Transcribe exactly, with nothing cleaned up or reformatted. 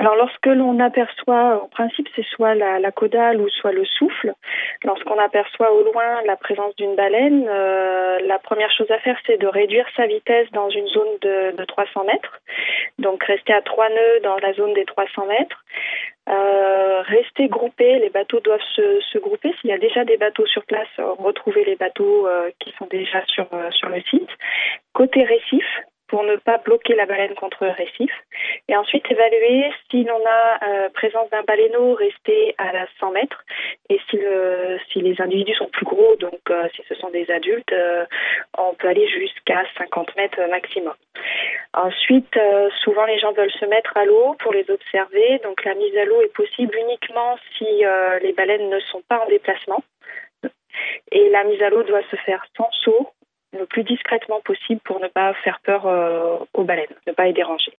Alors lorsque l'on aperçoit, en principe c'est soit la, la caudale ou soit le souffle, lorsqu'on aperçoit au loin la présence d'une baleine, euh, la première chose à faire c'est de réduire sa vitesse dans une zone de, de trois cents mètres, donc rester à trois nœuds dans la zone des trois cents mètres, euh, rester groupé, les bateaux doivent se, se grouper, s'il y a déjà des bateaux sur place, retrouver les bateaux euh, qui sont déjà sur, euh, sur le site, côté récif, pour ne pas bloquer la baleine contre le récif. Et ensuite, évaluer si l'on a euh, présence d'un baleineau resté à la cent mètres. Et si, le, si les individus sont plus gros, donc euh, si ce sont des adultes, euh, on peut aller jusqu'à cinquante mètres maximum. Ensuite, euh, souvent les gens veulent se mettre à l'eau pour les observer. Donc la mise à l'eau est possible uniquement si euh, les baleines ne sont pas en déplacement. Et la mise à l'eau doit se faire sans seau, le plus discrètement possible pour ne pas faire peur euh, aux baleines, ne pas les déranger.